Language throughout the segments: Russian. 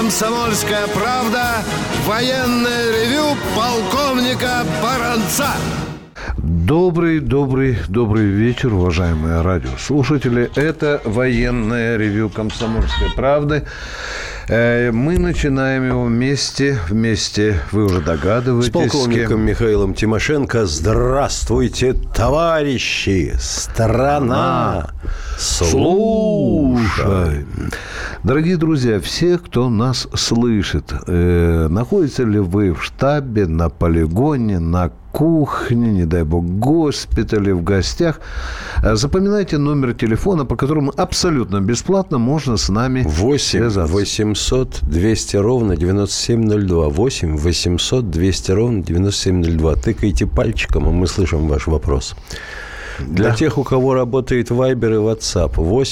«Комсомольская правда». Военное ревю полковника Баранца. Добрый вечер, уважаемые радиослушатели. Это военное ревю «Комсомольской правды». Мы начинаем его вместе, вы уже догадываетесь. С полковником Михаилом Тимошенко. Здравствуйте, товарищи! Страна! Слушай! Дорогие друзья, все, кто нас слышит, находитесь ли вы в штабе, на полигоне, на кухне, не дай бог, госпитале, в гостях, запоминайте номер телефона, по которому абсолютно бесплатно можно с нами связаться. 800-200-97-02. 8-800-200-97-02. Тыкайте пальчиком, и мы слышим ваш вопрос. Для тех, у кого работает Viber и WhatsApp,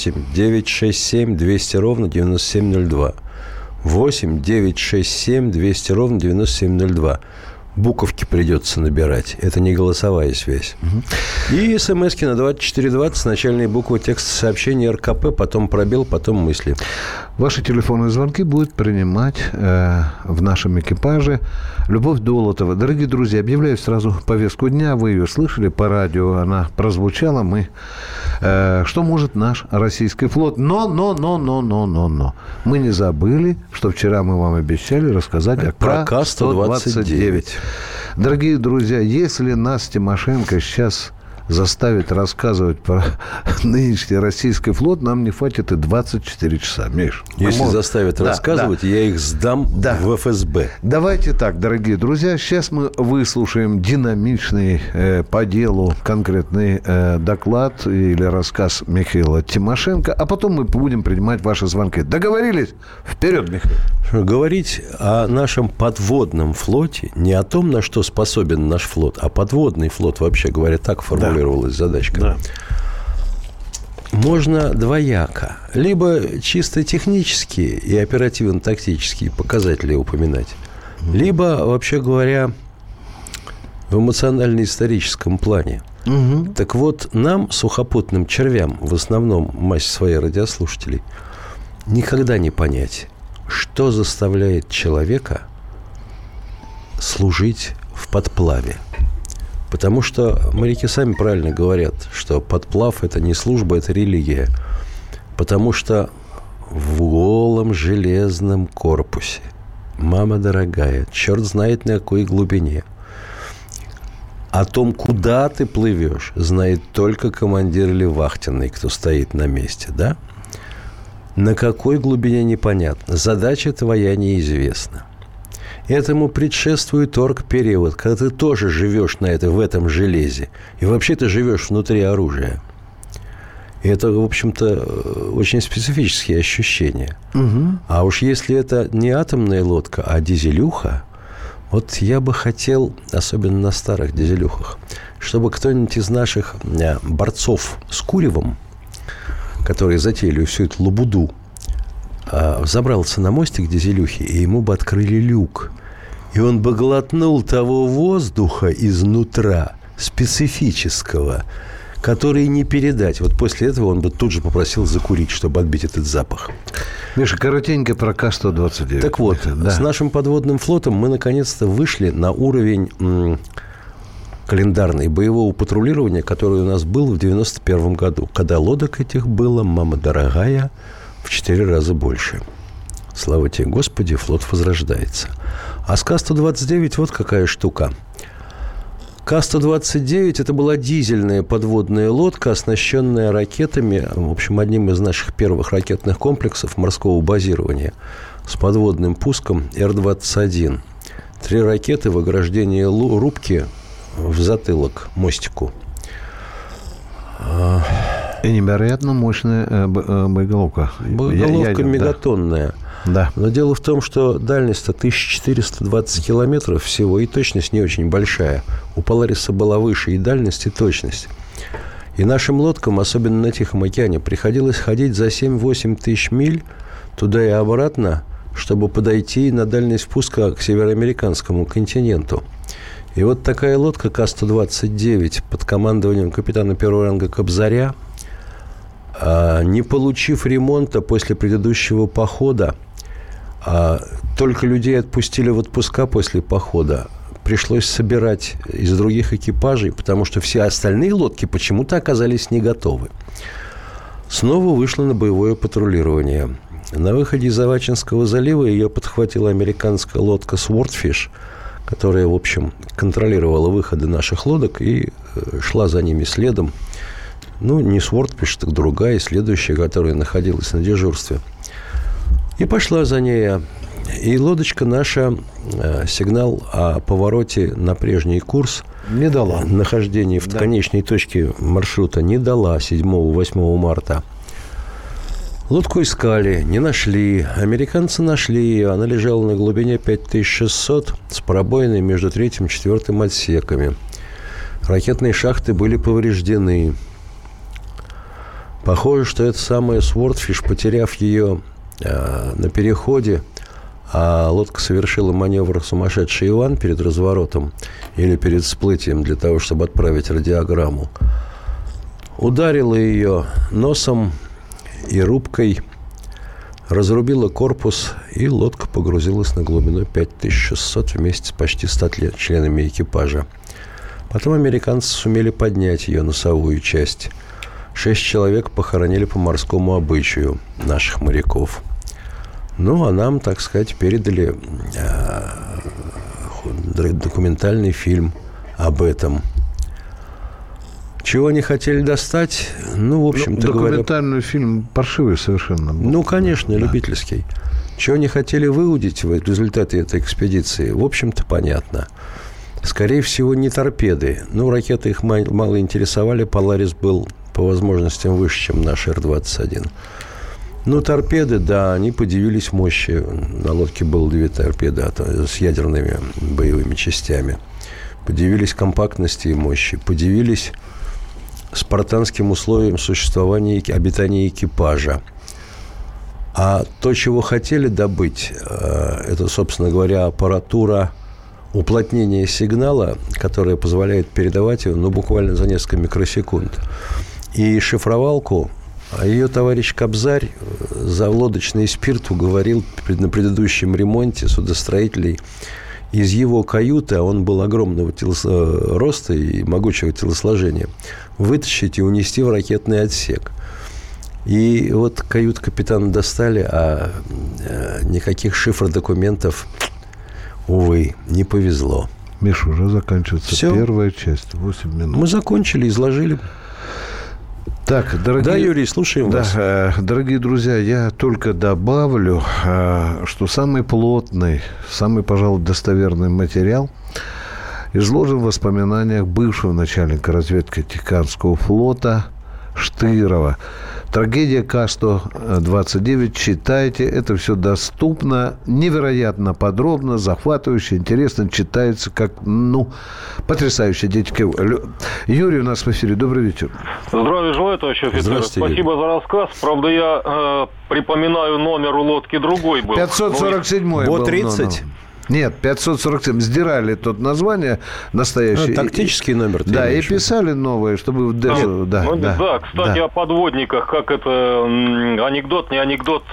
8-967-200-97-02. 8-967-200-97-02. Буковки придется набирать. Это не голосовая связь. И смски на 2420. Начальные буквы текста сообщения РКП, потом пробел, потом мысли. Ваши телефонные звонки будет принимать в нашем экипаже Любовь Долотова. Дорогие друзья, объявляю сразу повестку дня. Вы ее слышали по радио, она прозвучала. Что может наш российский флот? Но. Мы не забыли, что вчера мы вам обещали рассказать про К-129. Дорогие друзья, если нас Тимошенко сейчас заставит рассказывать про нынешний российский флот, нам не хватит и 24 часа. Миш, если заставят рассказывать, я их сдам в ФСБ. Давайте так, дорогие друзья, сейчас мы выслушаем динамичный по делу конкретный доклад или рассказ Михаила Тимошенко, а потом мы будем принимать ваши звонки. Договорились? Вперед, Михаил. Говорить о нашем подводном флоте, не о том, на что способен наш флот, а подводный флот, вообще говоря, так формулировалась задачка. Да. Можно двояко. Либо чисто технические и оперативно-тактические показатели упоминать, либо, вообще говоря, в эмоционально-историческом плане. Угу. Так вот, нам, сухопутным червям, в основном массе своей радиослушателей, никогда не понять, что заставляет человека служить в подплаве. Потому что моряки сами правильно говорят, что подплав – это не служба, это религия. Потому что в голом железном корпусе, мама дорогая, черт знает на какой глубине, о том, куда ты плывешь, знает только командир или вахтенный, кто стоит на месте, да? На какой глубине непонятно. Задача твоя неизвестна. Этому предшествует оргпериод, когда ты тоже живешь в этом железе. И вообще ты живешь внутри оружия. И это, в общем-то, очень специфические ощущения. Угу. А уж если это не атомная лодка, а дизелюха, вот я бы хотел, особенно на старых дизелюхах, чтобы кто-нибудь из наших борцов с куревом, которые затеяли всю эту лабуду, взобрался на мостик дизелюхи, и ему бы открыли люк. И он бы глотнул того воздуха изнутра, специфического, который не передать. Вот после этого он бы тут же попросил закурить, чтобы отбить этот запах. Миша, коротенько про К-129. Так вот, с нашим подводным флотом мы наконец-то вышли на уровень календарный боевого патрулирования, который у нас был в 91 году, когда лодок этих было, мама дорогая, в 4 раза больше. Слава тебе, Господи, флот возрождается. А с К-129 вот какая штука. К-129 – это была дизельная подводная лодка, оснащенная ракетами, в общем, одним из наших первых ракетных комплексов морского базирования с подводным пуском Р-21. 3 ракеты в ограждении рубки в затылок мостику. И невероятно мощная боеголовка. Боеголовка мегатонная. Да. Но дело в том, что дальность-то 1420 километров всего, и точность не очень большая. У Полариса была выше и дальность, и точность. И нашим лодкам, особенно на Тихом океане, приходилось ходить за 7-8 тысяч миль туда и обратно, чтобы подойти на дальность впуска к североамериканскому континенту. И вот такая лодка К-129 под командованием капитана первого ранга Кобзаря, не получив ремонта после предыдущего похода, Только людей отпустили в отпуска после похода. Пришлось собирать из других экипажей, потому что все остальные лодки почему-то оказались не готовы. Снова вышла на боевое патрулирование. На выходе из Авачинского залива ее подхватила американская лодка Swordfish, которая, в общем, контролировала выходы наших лодок и шла за ними следом. Ну, не Swordfish, так другая, следующая, которая находилась на дежурстве. И пошла за ней. И лодочка наша сигнал о повороте на прежний курс не дала. Нахождение в конечной точке маршрута не дала 7-8 марта. Лодку искали, не нашли. Американцы нашли ее. Она лежала на глубине 5600 с пробоиной между 3-м и 4-м отсеками. Ракетные шахты были повреждены. Похоже, что это самая Swordfish, потеряв ее на переходе, а лодка совершила маневр «Сумасшедший Иван» перед разворотом или перед всплытием для того, чтобы отправить радиограмму. Ударила ее носом и рубкой, разрубила корпус, и лодка погрузилась на глубину 5600 вместе с почти 100 членами экипажа. Потом американцы сумели поднять ее носовую часть. 6 человек похоронили по морскому обычаю наших моряков. Ну, а нам, так сказать, передали документальный фильм об этом. Чего они хотели достать? Ну, в общем-то говоря... Документальный фильм паршивый совершенно был. Ну, конечно, любительский. Чего они хотели выудить в результате этой экспедиции? В общем-то, понятно. Скорее всего, не торпеды. Ну, ракеты их мало интересовали. «Поларис» был по возможностям выше, чем наш Р-21. Ну, торпеды, да, они подивились мощи. На лодке было 2 торпеды с ядерными боевыми частями. Подивились компактности и мощи. Подивились спартанским условиям существования и обитания экипажа. А то, чего хотели добыть, это, собственно говоря, аппаратура уплотнения сигнала, которая позволяет передавать его, ну, буквально за несколько микросекунд. И шифровалку. А ее товарищ Кобзарь за лодочный спирт уговорил на предыдущем ремонте судостроителей из его каюты, а он был огромного роста и могучего телосложения, вытащить и унести в ракетный отсек. И вот каюту капитана достали, а никаких шифр-документов, увы, не повезло. Миша, уже заканчивается Все. Первая часть, 8 минут. Мы закончили, изложили. Так, дорогие... Да, Юрий, слушаем вас. Дорогие друзья, я только добавлю, что самый плотный, самый, пожалуй, достоверный материал изложен в воспоминаниях бывшего начальника разведки Тихоокеанского флота Штырова. Трагедия К-129. Читайте. Это все доступно. Невероятно подробно, захватывающе, интересно. Читается как, потрясающе. Юрий у нас в эфире. Добрый вечер. Здравия желаю, товарищ офицер. Спасибо за рассказ. Правда, я припоминаю, номер у лодки другой был. 547-й был БО-30? Нет, 547. Сдирали тот название настоящее. Тактический номер. Да, и писали новое, чтобы... Кстати, о подводниках. Как это анекдот, не анекдот.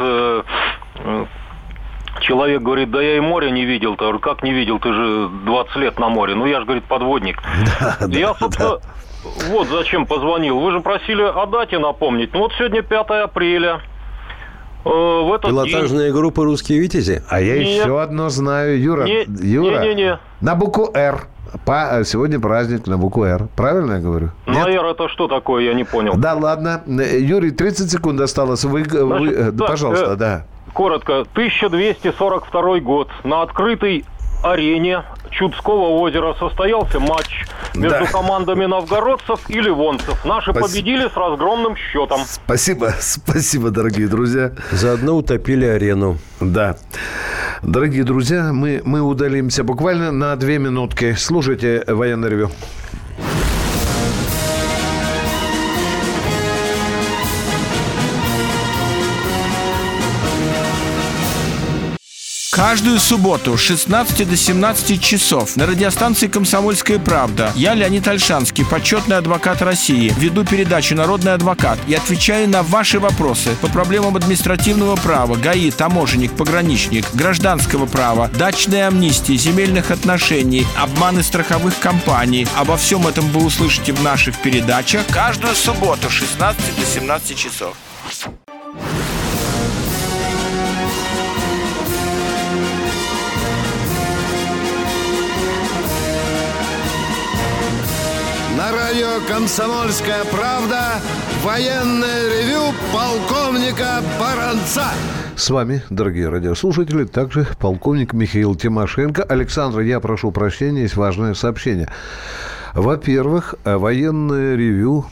Человек говорит, да я и море не видел. Я говорю, как не видел? Ты же 20 лет на море. Ну, я же, говорит, подводник. Я, собственно, вот зачем позвонил. Вы же просили о дате напомнить. Ну, вот сегодня 5 апреля. В этот пилотажная день... группа «Русские витязи». А я еще одно знаю. Юра, на букву «Р». Сегодня праздник на букву «Р». Правильно я говорю? На «Р» это что такое? Я не понял. Да, ладно. Юрий, 30 секунд осталось. Пожалуйста, да. Коротко. 1242 год. На открытой арене Чудского озера состоялся матч между командами новгородцев и ливонцев. Наши победили с разгромным счетом. Спасибо, дорогие друзья. Заодно утопили арену. Да. Дорогие друзья, мы удалимся буквально на 2 минутки. Слушайте военное ревю. Каждую субботу с 16 до 17 часов на радиостанции «Комсомольская правда» я, Леонид Ольшанский, почетный адвокат России, веду передачу «Народный адвокат» и отвечаю на ваши вопросы по проблемам административного права, ГАИ, таможенник, пограничник, гражданского права, дачной амнистии, земельных отношений, обманы страховых компаний. Обо всем этом вы услышите в наших передачах каждую субботу с 16 до 17 часов. На радио «Комсомольская правда» военное ревю полковника Баранца. С вами, дорогие радиослушатели, также полковник Михаил Тимошенко. Александр, я прошу прощения, есть важное сообщение. Во-первых, военное ревю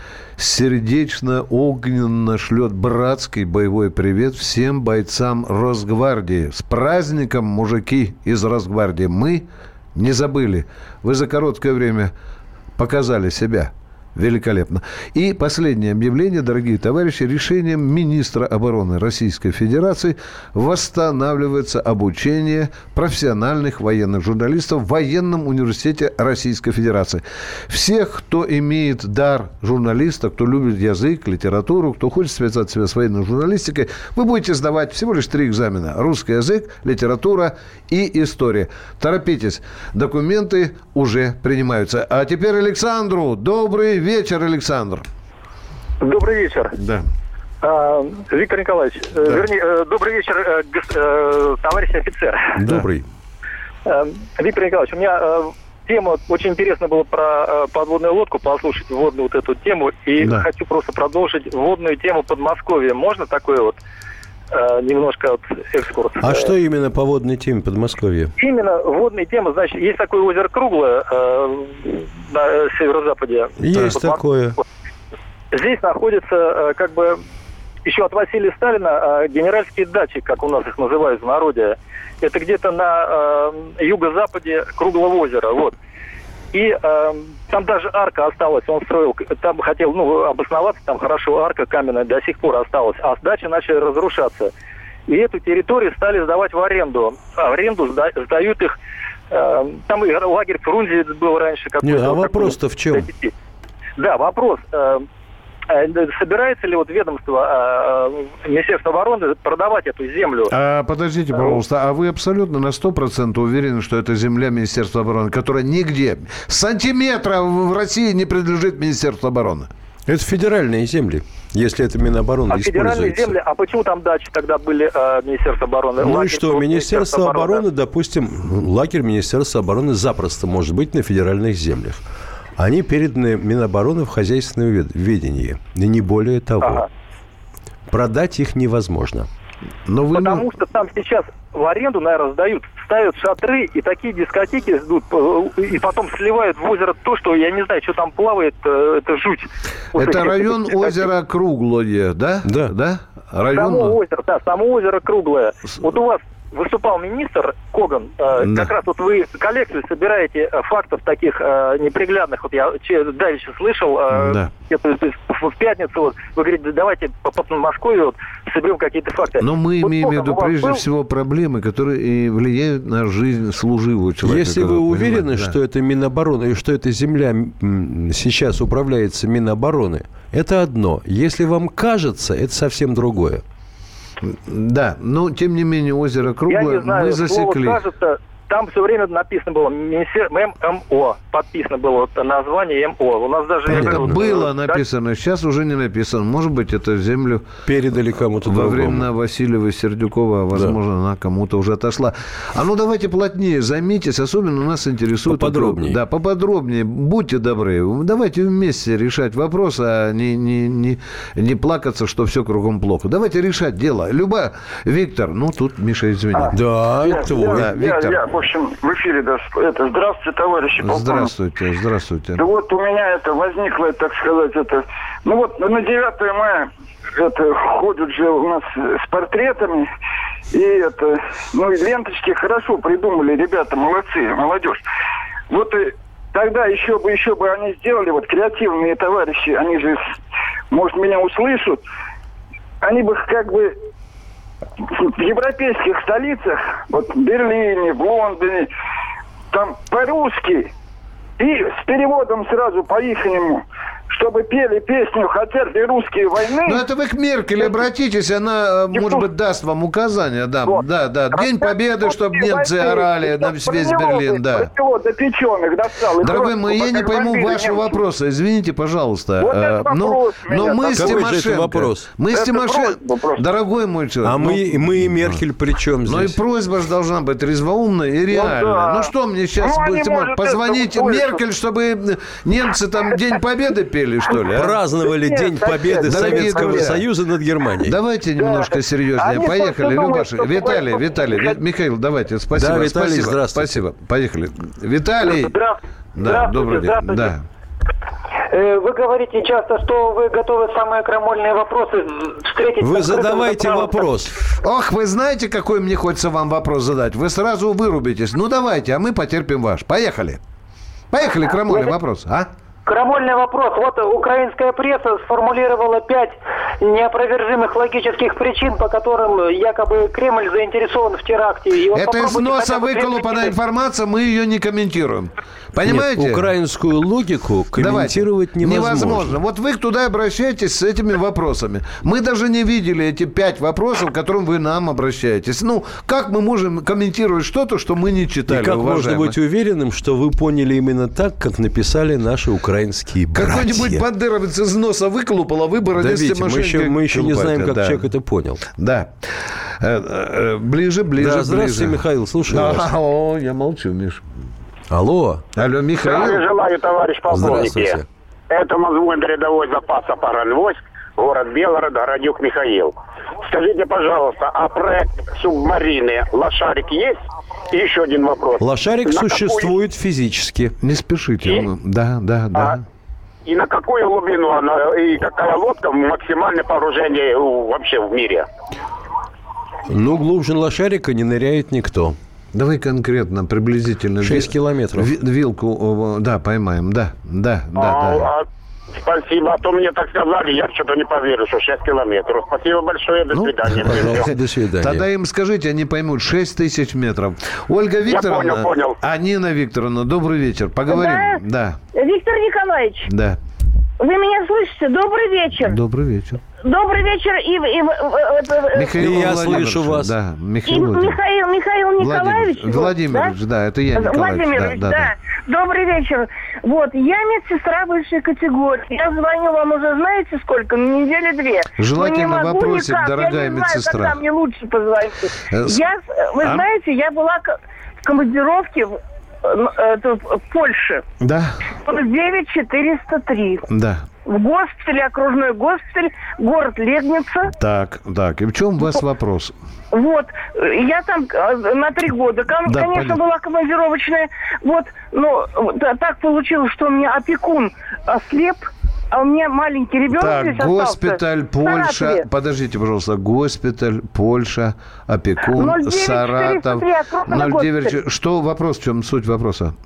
сердечно-огненно шлет братский боевой привет всем бойцам Росгвардии. С праздником, мужики из Росгвардии! Мы не забыли. Вы за короткое время показали себя великолепно. И последнее объявление, дорогие товарищи. Решением министра обороны Российской Федерации восстанавливается обучение профессиональных военных журналистов в военном университете Российской Федерации. Всех, кто имеет дар журналиста, кто любит язык, литературу, кто хочет связать себя с военной журналистикой, вы будете сдавать всего лишь 3 экзамена. Русский язык, литература и история. Торопитесь, документы уже принимаются. А теперь Александру. Добрый вечер, Александр. Добрый вечер. Да. Виктор Николаевич, добрый вечер, товарищ офицер. Добрый. Виктор Николаевич, у меня тема, очень интересно было про подводную лодку, послушать вводную вот эту тему, и хочу просто продолжить вводную тему Подмосковья. Можно такой вот немножко вот экскурс? А что именно по водной теме Подмосковья? Именно водная тема, значит, есть такое озеро Круглое на северо-западе. Есть такое. Здесь находится как бы еще от Василия Сталина генеральские дачи, как у нас их называют в народе. Это где-то на юго-западе Круглого озера. Вот. И там даже арка осталась, он строил, там хотел обосноваться, там хорошо, арка каменная до сих пор осталась, а дачи начали разрушаться. И эту территорию стали сдавать в аренду. А в аренду сдают их, там и лагерь Фрунзе был раньше. А вопрос-то в чем? Да, вопрос. Собирается ли вот ведомство Министерства обороны продавать эту землю? Подождите, пожалуйста, а вы абсолютно на 100% уверены, что это земля Министерства обороны, которая нигде, сантиметра в России не принадлежит Министерству обороны? Это федеральные земли, если это Минобороны используется. Федеральные земли, а почему там дачи тогда были Министерства обороны? Ну и что, Министерство обороны, допустим, лагерь Министерства обороны запросто может быть на федеральных землях. Они переданы Минобороны в хозяйственное ведение, и не более того. Продать их невозможно. Но потому что там сейчас в аренду, наверное, сдают, ставят шатры, и такие дискотеки ждут, и потом сливают в озеро то, что, я не знаю, что там плавает, это жуть. Это район озера Круглое, да? Да. Район... Само озеро Круглое. Вот у вас выступал министр Коган, как раз вот вы коллекцию собираете фактов таких неприглядных, вот я дальше слышал, в пятницу, вот, вы говорите, давайте по Подмосковью вот, соберем какие-то факты. Но мы имеем в виду прежде всего проблемы, которые и влияют на жизнь служивого человека. Если вы уверены, что это Минобороны, и что эта земля сейчас управляется Минобороны, это одно. Если вам кажется, это совсем другое. Да, но тем не менее озеро Круглое я не знаю, мы засекли. Кажется, там все время написано было ММО, подписано было название МО. У нас даже было написано, сейчас уже не написано. Может быть, это землю передали кому-то во другому. времена Васильева Сердюкова, возможно, она кому-то уже отошла. Давайте плотнее займитесь, особенно нас интересует... Поподробнее. Да, поподробнее. Будьте добры. Давайте вместе решать вопрос, а не плакаться, что все кругом плохо. Давайте решать дело. Виктор, тут, Миша, извини. Виктор. В общем, в эфире, здравствуйте, товарищи полковники. Здравствуйте. Да вот у меня возникло, так сказать, на 9 мая ходят же у нас с портретами, и и ленточки хорошо придумали, ребята, молодцы, молодежь. Вот тогда еще бы они сделали, креативные товарищи, они же, может, меня услышат, они бы в европейских столицах, вот в Берлине, в Лондоне, там по-русски и с переводом сразу по-ихнему, чтобы пели песню «Хотят ли русские войны». Ну, это вы к Меркель обратитесь, она, может быть, даст вам указания. Да, вот. Да. День Победы, чтобы немцы орали на весь Берлин, да. До печеных достал. Дорогой мой, я не пойму ваши вопросы, извините, пожалуйста. Вот но мы с Тимошенко... Мы с Тимошенко... Дорогой мой человек. А мы и Меркель при чем здесь? Ну и просьба же должна быть резвоумная и реальная. Ну что мне сейчас позвонить Меркель, чтобы немцы там День Победы пели? Что ли, праздновали День Победы Советского Союза над Германией. Давайте немножко серьезнее. Поехали, Любаша. Виталий. Михаил, давайте. Спасибо. Да, Виталий, здравствуйте. Спасибо. Поехали. Виталий. Да, добрый день. Да. Вы говорите часто, что вы готовы самые крамольные вопросы встретить. Вы задавайте вопрос. Ох, вы знаете, какой мне хочется вам вопрос задать? Вы сразу вырубитесь. Ну, давайте, а мы потерпим ваш. Поехали. Поехали, крамольный вопрос, а? Крамольный вопрос. Вот украинская пресса сформулировала 5 неопровержимых логических причин, по которым якобы Кремль заинтересован в теракте. И вот это из носа выколупанная информация, мы ее не комментируем. Понимаете? Нет, украинскую логику комментировать невозможно. Вот вы туда обращаетесь с этими вопросами. Мы даже не видели эти 5 вопросов, к которым вы нам обращаетесь. Ну, как мы можем комментировать что-то, что мы не читали, и как уважаемые? можно быть уверенным, что вы поняли именно так, как написали наши украинские братья? Какой-нибудь бандеровец из носа выколупал, а выборы да, с Тимошенко. Мы еще не знаем, как человек это понял. Да. Ближе. Да, здравствуйте, Михаил, слушаю вас. Я молчу, Миш. Алло, Михаил. Желаю, товарищ полковник. Здравствуйте. Это Мозвон, рядовой запаса паранвойск, город Белгород, Городюк Михаил. Скажите, пожалуйста, а проект субмарины «Лошарик» есть? И еще один вопрос. Лошарик существует физически. Не спешите. Да. И на какую глубину она, и какая лодка максимальное погружение вообще в мире? Ну, глубже лошарика не ныряет никто. Давай конкретно, приблизительно. 6 километров. Вилку, да, поймаем, да. Спасибо, а то мне так сказали, я что-то не поверил, что 6 километров. Спасибо большое, до свидания. Пожалуйста, до свидания. Тогда им скажите, они поймут, 6 тысяч метров. Ольга Викторовна. Я понял. Нина Викторовна, добрый вечер. Поговорим. Да. Виктор Николаевич. Да. Вы меня слышите? Добрый вечер. Добрый вечер. Добрый вечер. Михаил я слышу вас. Да, Михаил Николаевич. Владимирович, да, это я, Николаевич. Владимирович, да. Добрый вечер. Вот, я медсестра высшей категории. Я звоню вам уже, знаете, сколько? Недели 2. Желательно вопросик, никак. дорогая я не медсестра. Знаю, когда мне лучше позвонить. Вы знаете, я была в командировке в Польше. Да. 9403. Да. В госпитале, окружной госпиталь, город Легница. Так. И в чем у вас вопрос? Вот. Я там на 3 года. Конечно, была командировочная. Вот. Но так получилось, что у меня опекун ослеп. А у меня маленький ребенок здесь остался. Госпиталь, Польша. Подождите, пожалуйста. Госпиталь, Польша, опекун, 09, Саратов. 09. Что вопрос? В чем суть вопроса?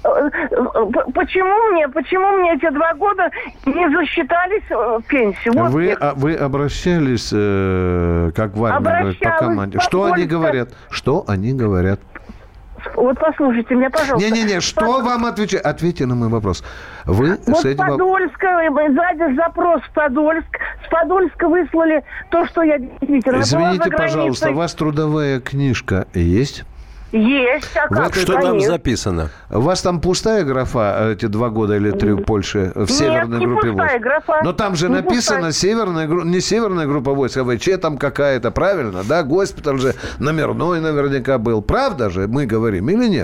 Почему мне эти 2 года не засчитались в пенсию? Вот вы обращались, как в армии, по команде? Что они говорят? Вот послушайте меня, пожалуйста. Не-не-не, что вам отвечать? Ответьте на мой вопрос. Вы вот с этим... Подольска, сзади запрос в Подольск. С Подольска выслали то, что я действительно... Извините, пожалуйста, у вас трудовая книжка есть? Есть. Что там записано? У вас там пустая графа эти 2 года или 3 в Польше в северной группе войск? Нет, не пустая графа. Но там же написано не северная группа войск, а ВЧ там какая-то, правильно? Да, госпиталь же номерной наверняка был. Правда же мы говорим или нет?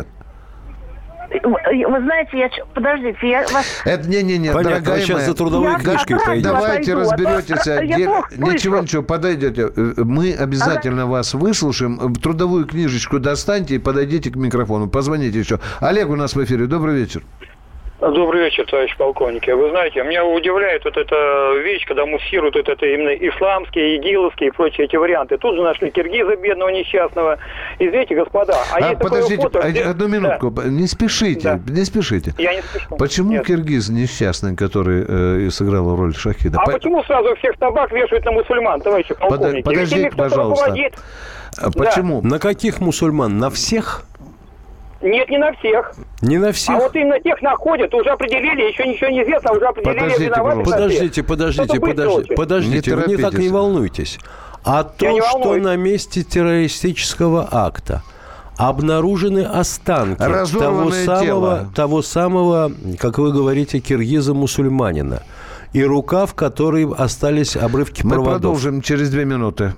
Вы знаете, подождите, я вас... Это не, понятно, дорогая моя. Сейчас за трудовой книжкой пойдете. Давайте разберетесь. Ничего, подойдете. Мы обязательно вас выслушаем. Трудовую книжечку достаньте и подойдите к микрофону. Позвоните еще. Олег у нас в эфире. Добрый вечер. Добрый вечер, товарищ полковник. Вы знаете, меня удивляет вот эта вещь, когда муссируют вот это именно исламские, игиловские и прочие эти варианты. Тут же нашли киргиза бедного несчастного. Извините, господа. Подождите, фото, одну минутку. Да. Не спешите, не спешите. Я не спешу. Почему киргиз несчастный, который сыграл роль шахида? Почему сразу всех собак вешают на мусульман, товарищ полковник? Подождите, пожалуйста. Почему? На каких мусульман? На всех? Нет, не на всех. Не на всех? А вот именно тех находят, уже определили, еще ничего не известно, уже определили. Подождите, вы не так не волнуйтесь. А то, что на месте террористического акта обнаружены останки того самого, как вы говорите, киргиза-мусульманина, и рука, в которой остались обрывки проводов. Мы продолжим через 2 минуты.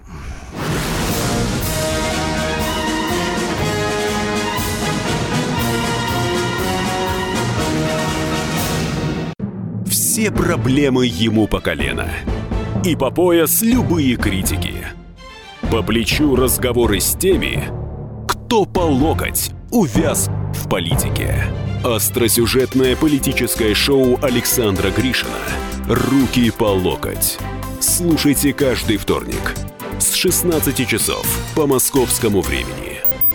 Все проблемы ему по колено. И по пояс любые критики. По плечу разговоры с теми, кто по локоть увяз в политике. Остросюжетное политическое шоу Александра Гришина «Руки по локоть». Слушайте каждый вторник с 16 часов по московскому времени.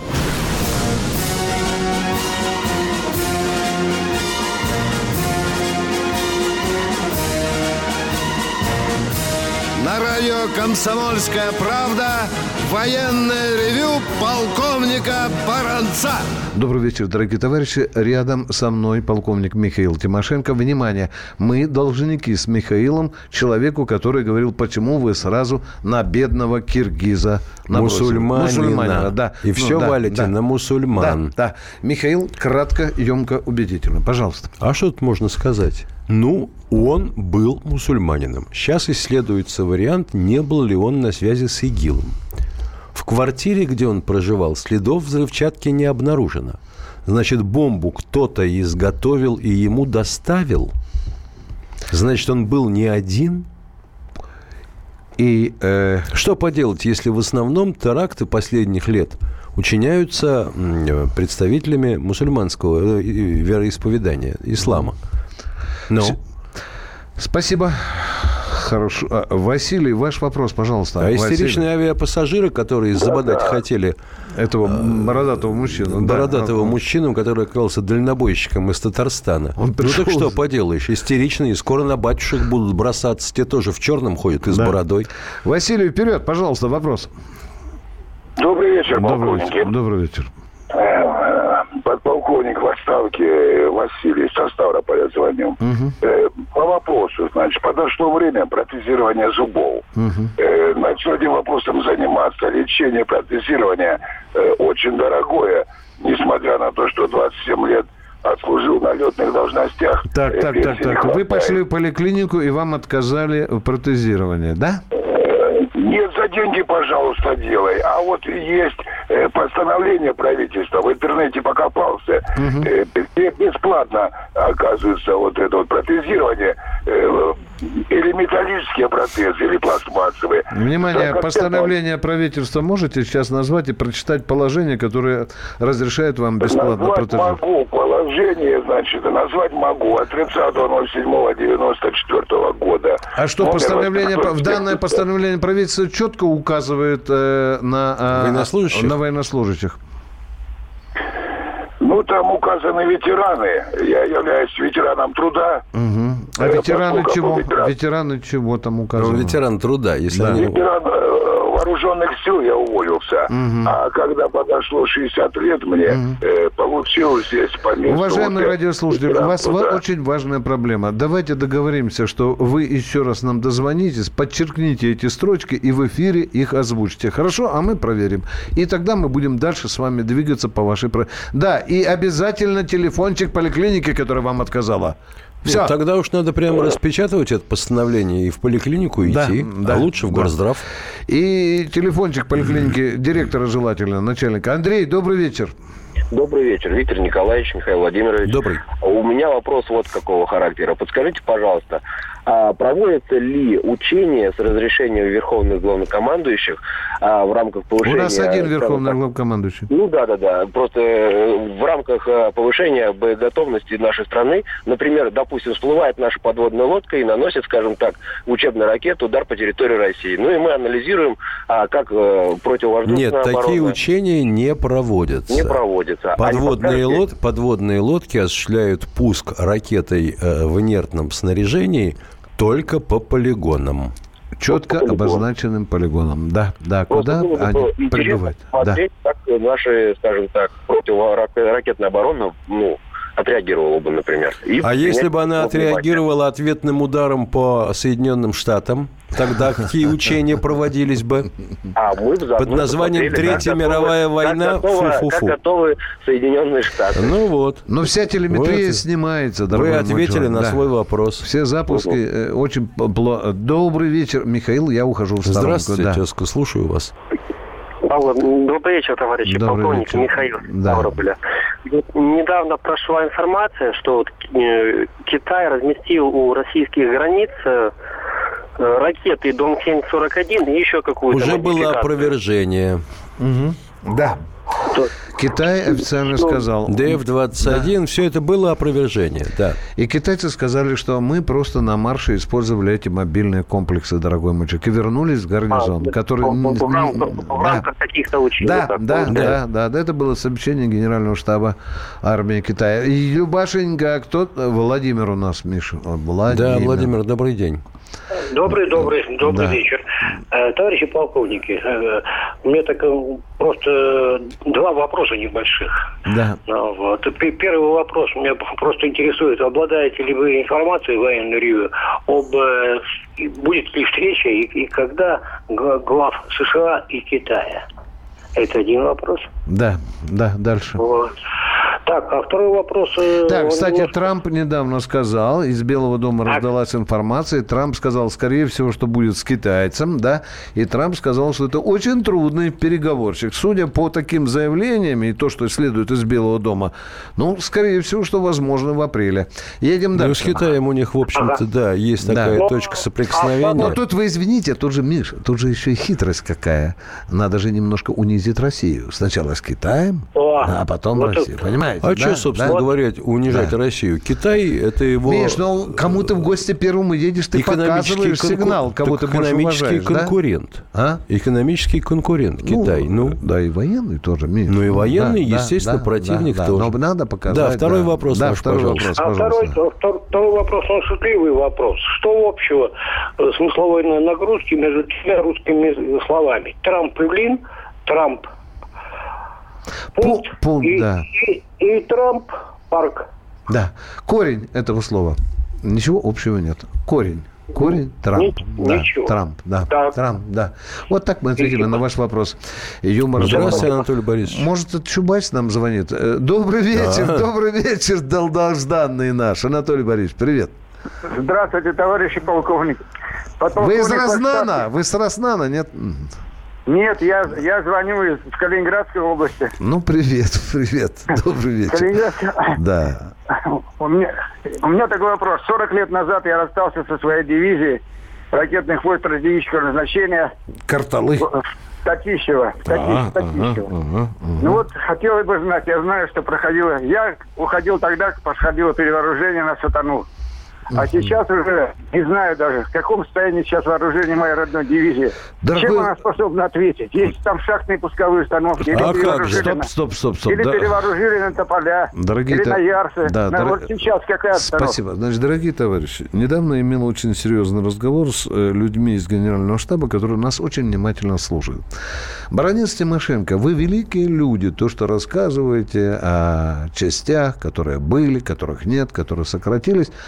На радио «Комсомольская правда» военное ревю полковника Баранца. Добрый вечер, дорогие товарищи. Рядом со мной полковник Михаил Тимошенко. Внимание, мы должники с Михаилом, человеку, который говорил, почему вы сразу на бедного киргиза набросили. Мусульманина. Да. И все валите на мусульман. Да. Михаил, кратко, емко, убедительно. Пожалуйста. А что тут можно сказать? Он был мусульманином. Сейчас исследуется вариант, не был ли он на связи с ИГИЛом. В квартире, где он проживал, следов взрывчатки не обнаружено. Значит, бомбу кто-то изготовил и ему доставил. Значит, он был не один. И что поделать, если в основном теракты последних лет учиняются представителями мусульманского вероисповедания, ислама? Спасибо. Хорошо. Василий, ваш вопрос, пожалуйста. А истеричные авиапассажиры, которые забодать хотели этого бородатого мужчину. Мужчину, который оказался дальнобойщиком из Татарстана. Так что поделаешь, истеричные, скоро на батюшек будут бросаться. Те тоже в черном ходят и с бородой. Василий, вперед, пожалуйста, вопрос. Добрый вечер, полковники. Добрый вечер. Подполковник в отставке Василий со Ставрополя звонил. По вопросу, значит, подошло время протезирования зубов. Начал этим вопросом заниматься. Лечение протезирования очень дорогое, несмотря на то, что 27 лет отслужил на летных должностях. Так. Вы пошли в поликлинику, и вам отказали в протезировании, да? Нет, за деньги, пожалуйста, делай. А вот есть постановление правительства, в интернете покопался, бесплатно, оказывается, вот это вот протезирование, или металлические протезы, или пластмассовые. Внимание, постановление правительства можете сейчас назвать и прочитать положение, которое разрешает вам бесплатно протезировать? Могу, положение, значит, назвать могу, от 30.07.94 года. А что, постановление, в данное постановление правительства четко указывает на военнослужащих? Там указаны ветераны. Я являюсь ветераном труда. А ветераны чего? Ветераны чего там указаны? Ветеран труда, если они... Ветеран вооруженных сил, я уволился. А когда подошло 60 лет, мне получилось здесь по месту... Уважаемые радиослушатели, у вас очень важная проблема. Давайте договоримся, что вы еще раз нам дозвонитесь, подчеркните эти строчки и в эфире их озвучите. Хорошо? А мы проверим. И тогда мы будем дальше с вами двигаться по вашей... Да, и обязательно телефончик поликлиники, которая вам отказала. Все. Тогда уж надо прямо распечатывать это постановление и в поликлинику идти, а лучше в Горздрав. И телефончик поликлиники директора желательно, начальника. Андрей, добрый вечер. Добрый вечер. Виктор Николаевич, Михаил Владимирович. Добрый. У меня вопрос вот какого характера. Подскажите, пожалуйста, проводятся ли учения с разрешением верховных главнокомандующих в рамках повышения... У нас один верховный главнокомандующий. Ну да. Просто в рамках повышения боеготовности нашей страны, например, допустим, всплывает наша подводная лодка и наносит, скажем так, учебную ракету удар по территории России. Ну и мы анализируем, как противовоздушная оборона... Нет, такие учения не проводятся. Не проводятся. Подводные лодки осуществляют пуск ракетой в инертном снаряжении только по полигонам. Четко обозначенным полигоном. Да. Куда они прибывают. Смотреть, как наши, скажем так, противоракетная оборона, отреагировала бы, например. Если бы она отреагировала ответным ударом по Соединенным Штатам, тогда какие учения проводились бы? Под названием Третья мировая война? Как готовы Соединенные Штаты. Ну вот. Но вся телеметрия снимается, дорогой Вы ответили на свой вопрос. Все запуски очень... Добрый вечер, Михаил, я ухожу в сторонку. Здравствуйте, тезка, слушаю вас. Добрый вечер, товарищи полковники. Михаил Ставрополя. Недавно прошла информация, что Китай разместил у российских границ ракеты Дong-7-41 и еще какую-то уже было опровержение. Да. Китай официально сказал... ДФ-21, все это было опровержение, да. И китайцы сказали, что мы просто на марше использовали эти мобильные комплексы, дорогой мальчик, и вернулись в гарнизон, который... В рамках каких-то учений. Да, это было сообщение Генерального штаба армии Китая. И Любашенька, кто... Владимир у нас, Миша. Да, Владимир, добрый день. Добрый вечер. Товарищи полковники, у меня так просто два вопроса небольших. Да. Первый вопрос меня просто интересует, обладаете ли вы информацией военной ревью будет ли встреча и когда глав США и Китая? Это один вопрос. Да, дальше. Вот. Так, а второй вопрос... кстати, Трамп недавно сказал, из Белого дома раздалась информация, Трамп сказал, скорее всего, что будет с китайцем, да, и Трамп сказал, что это очень трудный переговорщик. Судя по таким заявлениям и то, что следует из Белого дома, скорее всего, что возможно в апреле. Едем дальше. С Китаем у них, в общем-то, есть такая точка соприкосновения. Но тут вы извините, тут же, Миш, тут же еще и хитрость какая. Надо же немножко унизить Россию. Сначала с Китаем, а потом Россию. Понимаете? А что, собственно говоря, унижать Россию? Китай, это его... Миш, кому ты в гости первому едешь, ты показываешь сигнал, кого ты больше уважаешь. Конкурент. Экономический конкурент Китай. Да, и военный тоже, Миш. И военный, естественно, противник тоже. Но надо показать. Да, второй вопрос, пожалуйста. Второй вопрос, он шутливый вопрос. Что общего смысловой нагрузки между тремя русскими словами? Трамплин, Трамп, пункт и Трамп парк. Да. Корень этого слова. Ничего общего нет. Корень Трамп. Ничего. Трамп, да. Трамп, да. Вот так мы ответили на ваш вопрос. Юмор. Здравствуйте, Анатолий Борисович. Может, это Чубайс нам звонит? Добрый вечер, долгожданный наш. Анатолий Борисович, привет. Здравствуйте, товарищи полковники. Вы из Рознана? Вы с Рознана, нет? Нет, я звоню из Калининградской области. Привет. Добрый вечер. Да. У меня такой вопрос. 40 лет назад я расстался со своей дивизией ракетных войск стратегического назначения. Карталы. Татищева. Ну вот, хотелось бы знать, я знаю, что проходило. Я уходил тогда, проходило перевооружение на Сатану. А сейчас уже не знаю даже, в каком состоянии сейчас вооружение моей родной дивизии. Чем она способна ответить? Есть там шахтные пусковые установки? Стоп. Или перевооружили на тополя, или на ярсы. Вот сейчас какая обстановка? Спасибо. Значит, дорогие товарищи, недавно имел очень серьезный разговор с людьми из Генерального штаба, которые нас очень внимательно слушают. Баронец Тимошенко, вы великие люди, то, что рассказываете о частях, которые были, которых нет, которые сократились. Но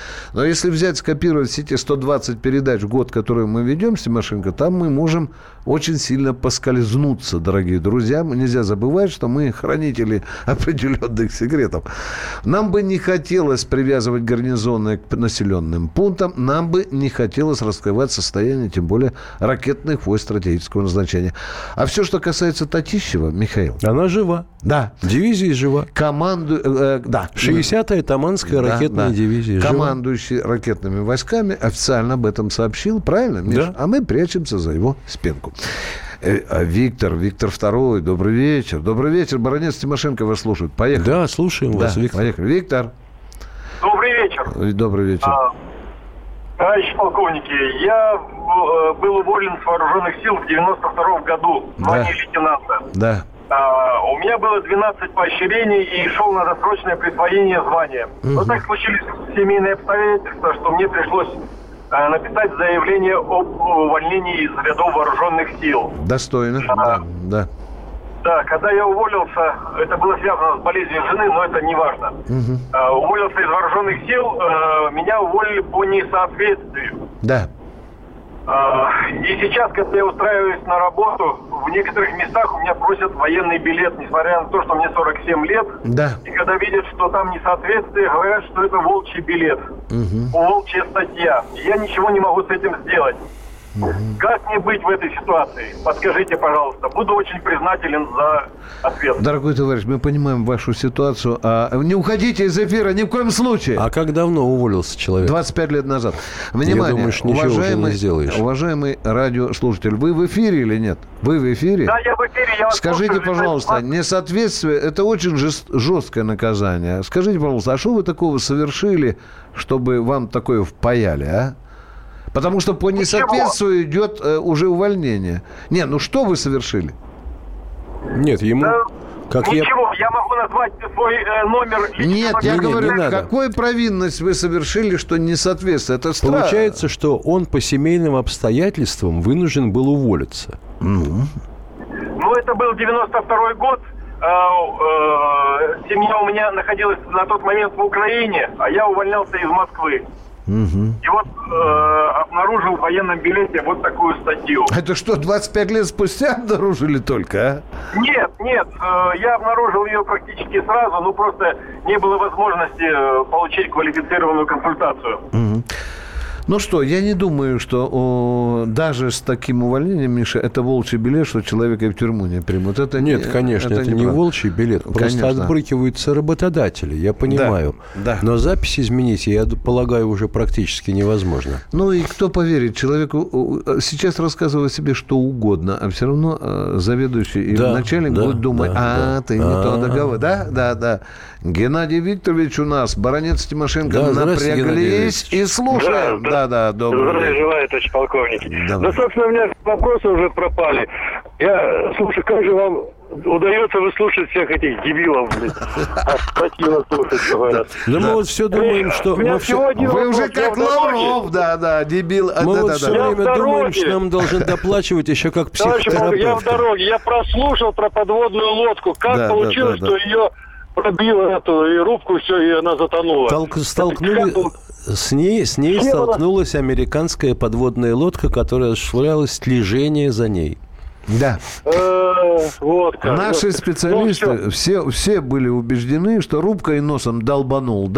если взять, скопировать все те 120 передач в год, которые мы ведем с Тимошенко, там мы можем очень сильно поскользнуться, дорогие друзья. Нельзя забывать, что мы хранители определенных секретов. Нам бы не хотелось привязывать гарнизоны к населенным пунктам, нам бы не хотелось раскрывать состояние, тем более ракетных войск стратегического назначения. А все, что касается Татищева, Михаил... Она жива. Да. Дивизия жива. Да. 60-я Таманская ракетная дивизия жива. Командующий ракетными войсками официально об этом сообщил, правильно, Миш? Да. А мы прячемся за его спинку. Виктор II, добрый вечер. Добрый вечер, баронец Тимошенко вас слушает. Поехали. Да, слушаем вас, Виктор. Поехали. Виктор. Добрый вечер. Добрый вечер. Товарищи полковники, я был уволен с вооруженных сил в 92 году, звание лейтенанта. Да. У меня было 12 поощрений и шел на досрочное присвоение звания. Но так случились семейные обстоятельства, что мне пришлось написать заявление об увольнении из рядов вооруженных сил. Достойно, да. Да, когда я уволился, это было связано с болезнью жены, но это не важно. Уволился из вооруженных сил, меня уволили по несоответствию. Да. И сейчас, когда я устраиваюсь на работу, в некоторых местах у меня просят военный билет, несмотря на то, что мне 47 лет. Да. И когда видят, что там несоответствие, говорят, что это волчий билет, волчья статья. И я ничего не могу с этим сделать. Как мне быть в этой ситуации? Подскажите, пожалуйста. Буду очень признателен за ответ. Дорогой товарищ, мы понимаем вашу ситуацию. Не уходите из эфира ни в коем случае. А как давно уволился человек? 25 лет назад. Внимание, думаешь, ничего уже не сделаешь. Уважаемый радиослушатель, вы в эфире или нет? Вы в эфире? Да, я в эфире. Я Скажите, пожалуйста, несоответствие – это очень жесткое наказание. Скажите, пожалуйста, а что вы такого совершили, чтобы вам такое впаяли, а? Потому что по несоответствию идет уже увольнение. Не, ну что вы совершили? Нет, ему... Ничего, я могу назвать свой номер. Нет, я говорю, какую провинность вы совершили, что несоответствие? Это страшно. Получается, что он по семейным обстоятельствам вынужден был уволиться. Ну, это был 92-й год. Семья у меня находилась на тот момент в Украине, а я увольнялся из Москвы. И вот обнаружил в военном билете вот такую статью. Это что, 25 лет спустя обнаружили только, а? Нет, я обнаружил ее практически сразу, но просто не было возможности получить квалифицированную консультацию. Ну что, я не думаю, что даже с таким увольнением, Миша, это волчий билет, что человека в тюрьму не примут. Это нет, конечно, это не волчий билет. Просто отбрыкиваются работодатели, я понимаю. Да. Но запись изменить, я полагаю, уже практически невозможно. Ну и кто поверит? Человеку сейчас рассказывает себе что угодно, а все равно заведующий и начальник будет думать, ты не то договор. Да. Геннадий Викторович у нас, баронец Тимошенко, напряглись и слушаем. Да, добрый день. Здравия желаю, товарищ полковник. Ну, собственно, у меня вопросы уже пропали. Я слушаю, как же вам удается выслушать всех этих дебилов, блин. Противно слушать, что говорят. Да мы вот все думаем, что... Вы уже как Лавров, дебил. Мы вот все время думаем, что нам должны доплачивать еще как психотерапевт. Я в дороге, я прослушал про подводную лодку. Как получилось, что ее пробило эту и рубку, все, и она затонула. С ней столкнулась американская подводная лодка, которая осуществляла слежение за ней. Да. Вот как. Наши специалисты все были убеждены, что рубкой носом долбанул,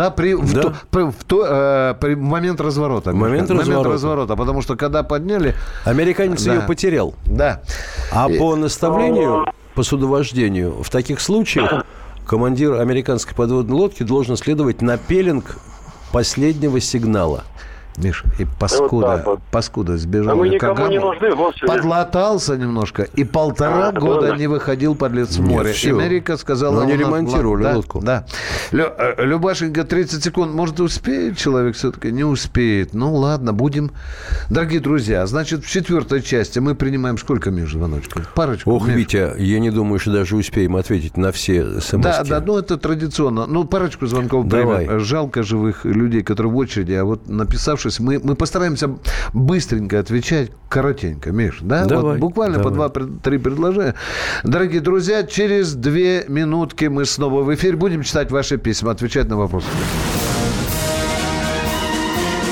в момент разворота. Момент разворота, потому что когда подняли... Американец ее потерял. Да. А по наставлению, по судовождению, в таких случаях командир американской подводной лодки должен следовать на пеленг последнего сигнала. Миш, и паскуда сбежал. А мы никому не нужны. Подлатался немножко и 1,5 года не выходил подлец в море. Америка сказала... Но не ремонтировали лодку. Да. Любашенька, 30 секунд. Может, успеет человек все-таки? Не успеет. Ну, ладно, будем. Дорогие друзья, значит, в 4-й части мы принимаем сколько, Миш, звоночков? Парочку. Ох, Миш. Витя, я не думаю, что даже успеем ответить на все смс-ки. Да, ну это традиционно. Ну, парочку звонков примем. Жалко живых людей, которые в очереди, а вот написавшись, мы постараемся быстренько отвечать, коротенько, Миш, да? Давай, вот буквально по 2-3 предложения. Дорогие друзья, через 2 минутки мы снова в эфире. Будем читать ваши письма, отвечать на вопросы.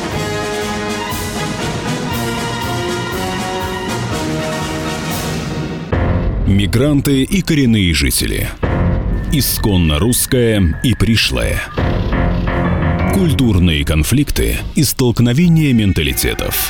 Мигранты и коренные жители. Исконно русское и пришлое. Культурные конфликты и столкновения менталитетов.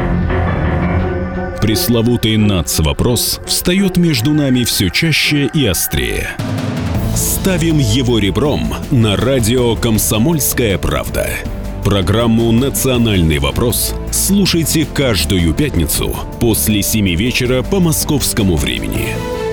Пресловутый НАЦ-вопрос встает между нами все чаще и острее. Ставим его ребром на радио «Комсомольская правда». Программу «Национальный вопрос» слушайте каждую пятницу после 7 вечера по московскому времени.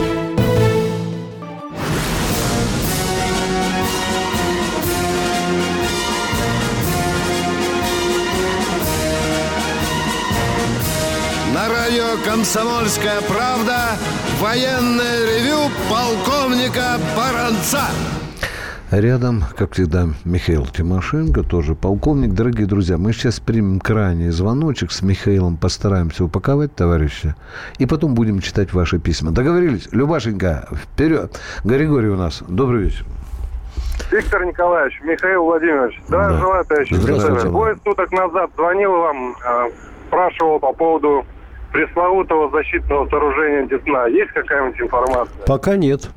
На радио «Комсомольская правда» военное ревю полковника Баранца. Рядом, как всегда, Михаил Тимошенко, тоже полковник. Дорогие друзья, мы сейчас примем крайний звоночек с Михаилом, постараемся упаковать товарища, и потом будем читать ваши письма. Договорились? Любашенька, вперед. Григорий у нас. Добрый вечер. Виктор Николаевич, Михаил Владимирович, да, желаю, товарищи офицеры. Двое суток назад звонил вам, спрашивал по поводу пресловутого защитного сооружения Десна. Есть какая-нибудь информация? Пока нет.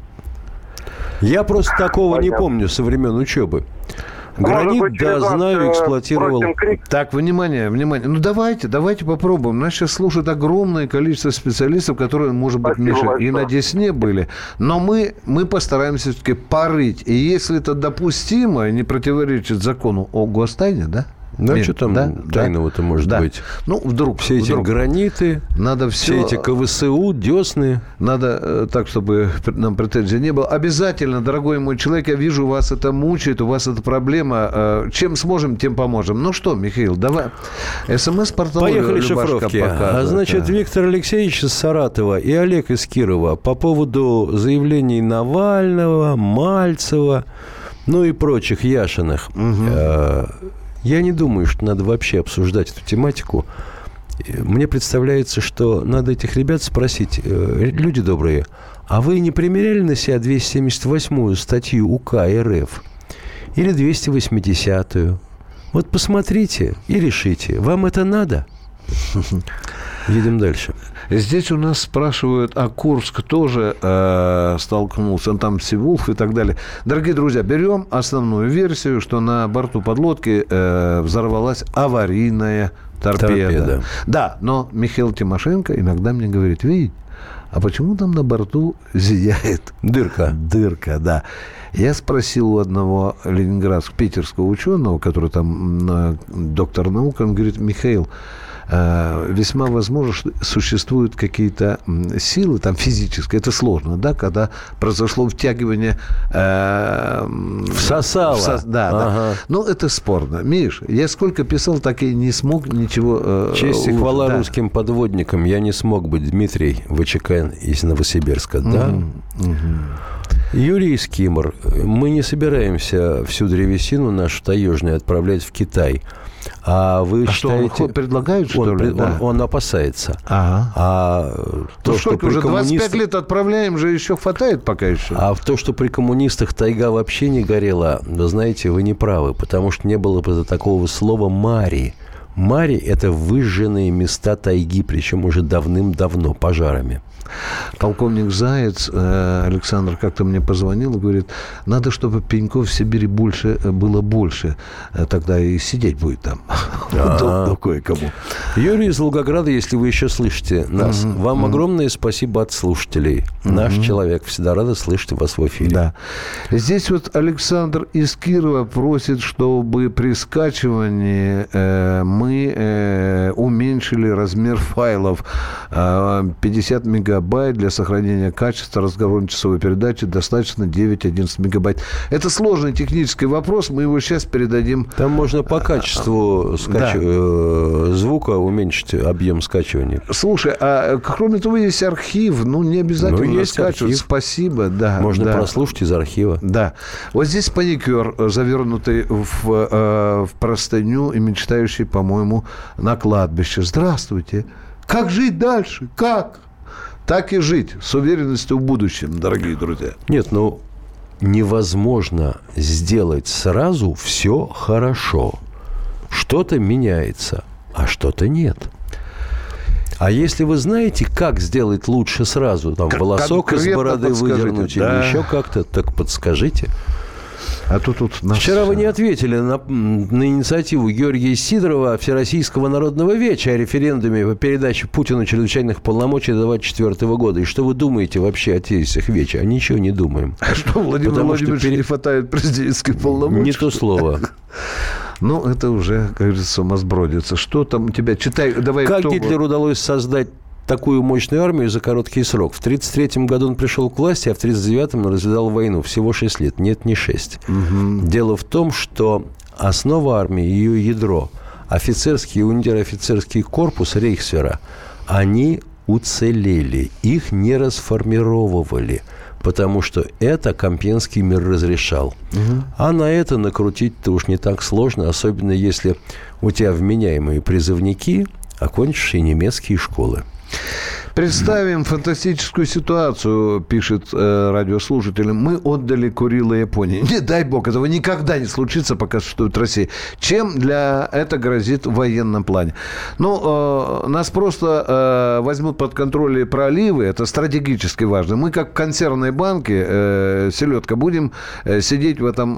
Я просто такого не помню со времен учебы. Гранит, да, знаю, эксплуатировал. Так, внимание. Ну, давайте попробуем. Нас сейчас слушает огромное количество специалистов, которые, может быть, Миша, и на Десне были. Но мы постараемся все-таки порыть. И если это допустимо, не противоречит закону о гостайне, да? Ну, что там тайного-то может быть? Ну, вдруг. Все эти граниты, надо все эти КВСУ, Десны. Надо так, чтобы нам претензий не было. Обязательно, дорогой мой человек, я вижу, вас это мучает, у вас эта проблема. Чем сможем, тем поможем. Ну что, Михаил, давай. СМС-портал. Поехали, шифровки. Значит, Виктор Алексеевич из Саратова и Олег из Кирова по поводу заявлений Навального, Мальцева, ну и прочих Яшиных. Я не думаю, что надо вообще обсуждать эту тематику. Мне представляется, что надо этих ребят спросить, люди добрые, а вы не примеряли на себя 278-ю статью УК РФ? Или 280-ю? Вот посмотрите и решите, вам это надо? Едем дальше. Здесь у нас спрашивают, а Курск тоже столкнулся, там Севулф и так далее. Дорогие друзья, берем основную версию, что на борту подлодки взорвалась аварийная торпеда. Да, но Михаил Тимошенко иногда мне говорит, видите, а почему там на борту зияет дырка? Дырка, да. Я спросил у одного питерского ученого, который там доктор наук, он говорит, Михаил, весьма возможно, что существуют какие-то силы, там физические, это сложно, да, когда произошло втягивание всосало. Да. Ну, это спорно. Миш, я сколько писал, так и не смог ничего... Честь и хвала русским подводникам. Я не смог быть. Дмитрий Вачекан из Новосибирска, да? Юрий Скимор. Мы не собираемся всю древесину нашу таежную отправлять в Китай. А вы считаете... Что, он предлагает, что ли? Он опасается. То, что уже 25 лет отправляем, же еще хватает пока еще. А в то, что при коммунистах тайга вообще не горела, вы знаете, вы не правы. Потому что не было бы такого слова «мари». Мари – это выжженные места тайги, причем уже давным-давно пожарами. Полковник Заяц, Александр, как-то мне позвонил и говорит, надо, чтобы пеньков в Сибири было больше, тогда и сидеть будет там. Кое-кому. Юрий из Волгограда, если вы еще слышите нас, вам огромное спасибо от слушателей. Наш человек, всегда рада слышать вас в эфире. Да. Здесь вот Александр из Кирова просит, чтобы при скачивании мы уменьшили размер файлов 50 мегабайт для сохранения качества разговорно-часовой передачи, достаточно 9-11 мегабайт. Это сложный технический вопрос, мы его сейчас передадим. Там можно по качеству звука уменьшить объем скачивания. Слушай, а кроме того, есть архив, не обязательно скачивать. Спасибо, да. Можно прослушать из архива. Да. Вот здесь паникер, завернутый в простыню и мечтающий, по-моему, на кладбище. Здравствуйте. Как жить дальше? Как? Так и жить с уверенностью в будущем, дорогие друзья. Нет, невозможно сделать сразу все хорошо. Что-то меняется, а что-то нет. А если вы знаете, как сделать лучше сразу, там, волосок из бороды выдернуть или еще как-то, так подскажите. А тут Вчера вы не ответили на инициативу Георгия Сидорова Всероссийского народного веча о референдуме по передаче Путину чрезвычайных полномочий до 2024 года. И что вы думаете вообще о тезисах веча? А ничего не думаем. А что, Владимир Владимирович не хватает президентских полномочий? Не то слово. Ну, это уже, как говорится, сумасбродится. Что там у тебя? Читай, давай. Как Гитлеру удалось создать такую мощную армию за короткий срок? В 1933 году он пришел к власти, а в 1939 он развязал войну. Всего 6 лет. Нет, не 6. Угу. Дело в том, что основа армии, ее ядро, офицерский и унтер-офицерский корпус Рейхсвера, они уцелели. Их не расформировывали. Потому что это Компьенский мир разрешал. Угу. А на это накрутить-то уж не так сложно, особенно если у тебя вменяемые призывники, окончившие немецкие школы. Представим фантастическую ситуацию, пишет радиослушатель. Мы отдали Курилы Японии. Не дай бог, этого никогда не случится, пока существует Россия. Чем для это грозит в военном плане? Ну, нас просто возьмут под контроль проливы. Это стратегически важно. Мы, как в консервной банке, селедка, будем сидеть в этом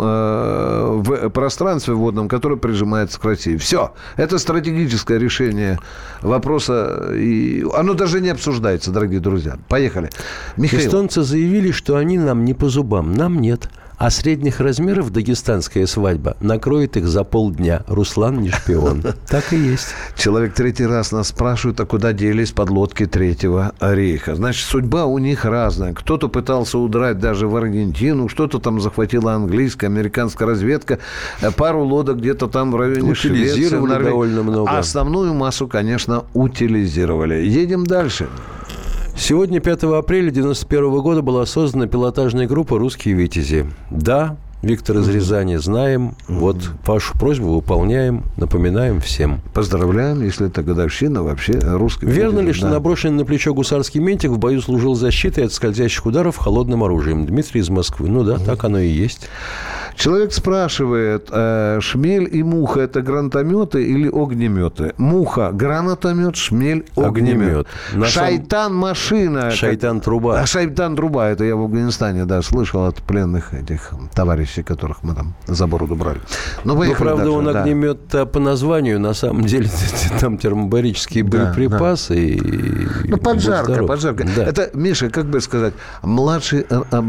в пространстве водном, которое прижимается к России. Все. Это стратегическое решение вопроса. И оно даже не обсуждается, дорогие друзья. Поехали. Михаил. Эстонцы заявили, что они нам не по зубам. Нам нет. А средних размеров дагестанская свадьба накроет их за полдня. Руслан не шпион. Так и есть. Человек третий раз нас спрашивает, а куда делись подлодки Третьего рейха. Значит, судьба у них разная. Кто-то пытался удрать даже в Аргентину, что-то там захватила английская, американская разведка, пару лодок где-то там в районе Швеции, довольно много. А основную массу, конечно, утилизировали. Едем дальше. Сегодня, 5 апреля 1991 года, была создана пилотажная группа «Русские витязи». Да, Виктор из Рязани, знаем. Вот вашу просьбу выполняем, напоминаем всем. Поздравляем, если это годовщина вообще русской. Верно ли, что наброшенный на плечо гусарский ментик в бою служил защитой от скользящих ударов холодным оружием? Дмитрий из Москвы. Ну да, так оно и есть. Человек спрашивает, шмель и муха – это гранатометы или огнеметы? Муха – гранатомет, шмель – огнемет. Шайтан-машина. Шайтан-труба. Шайтан-труба. Это я в Афганистане, да, слышал от пленных этих товарищей, которых мы там за бороду брали. Ну, правда, дальше. Он огнемет по названию, на самом деле, там термобарические боеприпасы. Ну, поджарка. Да. Это, Миша, как бы сказать, младший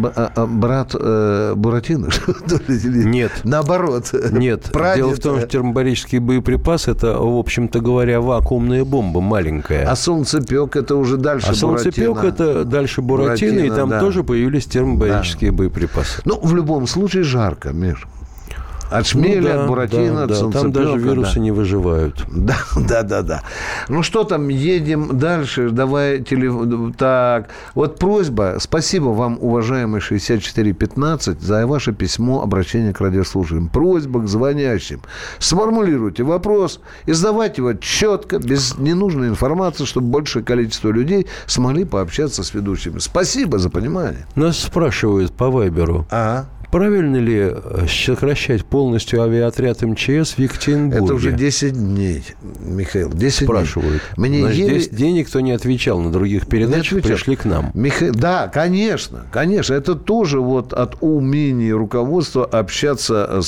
брат Буратино, Нет. Наоборот. Нет. Прадед. Дело в том, что термобарический боеприпас – это, в общем-то говоря, вакуумная бомба маленькая. А солнцепек – это уже дальше Буратино. А солнцепек – это дальше Буратино, и там тоже появились термобарические боеприпасы. Ну, в любом случае жарко, Миш. От шмеля, от буратино, от солнцепека. Там даже вирусы не выживают. Да. Ну, что там, едем дальше. Давай телефон. Так, вот просьба. Спасибо вам, уважаемый 6415, за ваше письмо, обращение к радиослушателям. Просьба к звонящим. Сформулируйте вопрос и задавайте его четко, без ненужной информации, чтобы большее количество людей смогли пообщаться с ведущими. Спасибо за понимание. Нас спрашивают по Вайберу. Правильно ли сокращать полностью авиаотряд МЧС в Екатеринбурге? Это уже 10 дней, Михаил. 10 спрашивают. Дней. Значит, 10 дней никто не отвечал на других передачах, пришли к нам. Михаил, да, конечно. Это тоже вот от умения руководства общаться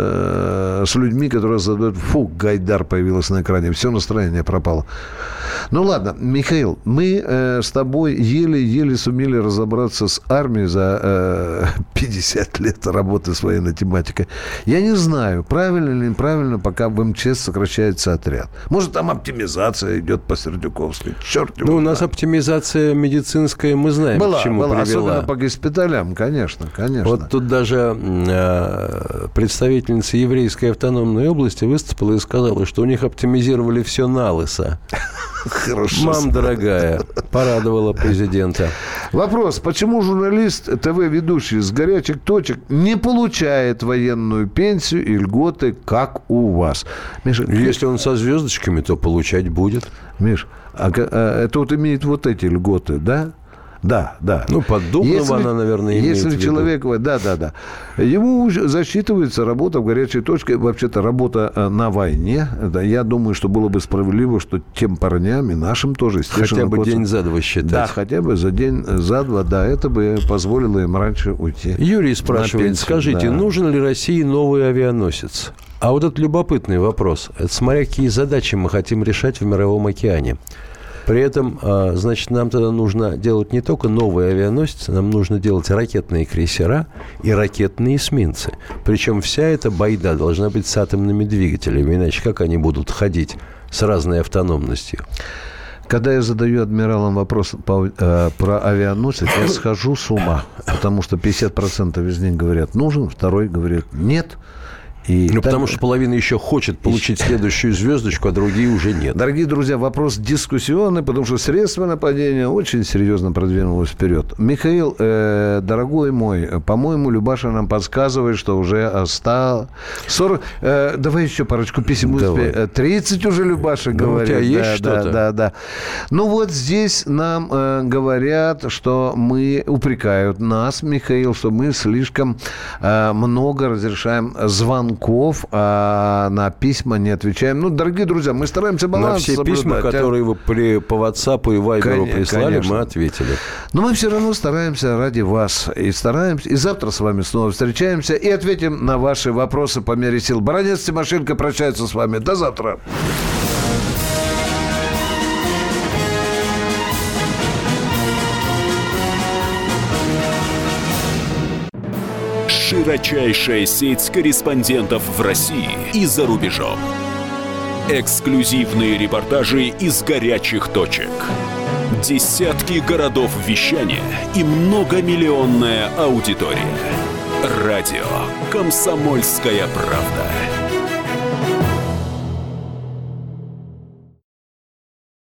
с людьми, которые задают... Фу, Гайдар появилась на экране, все настроение пропало. Ну, ладно, Михаил, мы с тобой еле-еле сумели разобраться с армией за 50 лет работы с военной тематикой. Я не знаю, правильно или неправильно, пока в МЧС сокращается отряд. Может, там оптимизация идет по Сердюковской. Черт его. У нас оптимизация медицинская, мы знаем, к чему привела. Особенно по госпиталям, конечно. Вот тут даже представительница еврейской автономной области выступила и сказала, что у них оптимизировали все налысо. Хорошо. Мам, дорогая, порадовала президента. Вопрос. Почему журналист, ТВ-ведущий с горячих точек не получает военную пенсию и льготы, как у вас? Миша, если он со звездочками, то получать будет. Миш, это вот имеет вот эти льготы, да? Да. Ну, под Дубново она, наверное, имеет в виду. Если человек... Да. Ему засчитывается работа в горячей точке, вообще-то работа на войне. Да, я думаю, что было бы справедливо, что тем парням и нашим тоже... Хотя бы день за два считать. Да, хотя бы за день, за два, да. Это бы позволило им раньше уйти. Юрий спрашивает, скажите, нужен ли России новый авианосец? А вот этот любопытный вопрос. Это смотря какие задачи мы хотим решать в Мировом океане. При этом, значит, нам тогда нужно делать не только новые авианосцы, нам нужно делать ракетные крейсера и ракетные эсминцы. Причем вся эта байда должна быть с атомными двигателями, иначе как они будут ходить с разной автономностью? Когда я задаю адмиралам вопрос про авианосец, я схожу с ума, потому что 50% из них говорят нужен, второй говорит нет. Потому что половина еще хочет получить следующую звездочку, а другие уже нет. Дорогие друзья, вопрос дискуссионный, потому что средство нападения очень серьезно продвинулось вперед. Михаил, дорогой мой, по-моему, Любаша нам подсказывает, что уже осталось 40... давай еще парочку писем успеем. 30 уже Любаша говорит. У тебя есть что-то? Да. Ну вот здесь нам говорят, что упрекают нас, Михаил, что мы слишком много разрешаем звонков, а на письма не отвечаем. Ну, дорогие друзья, мы стараемся баланс соблюдать. На все письма, которые вы по WhatsApp и Viber прислали, конечно, мы ответили. Но мы все равно стараемся ради вас. И завтра с вами снова встречаемся и ответим на ваши вопросы по мере сил. Баранец Тимошенко прощается с вами. До завтра. Широчайшая сеть корреспондентов в России и за рубежом. Эксклюзивные репортажи из горячих точек. Десятки городов вещания и многомиллионная аудитория. Радио «Комсомольская правда».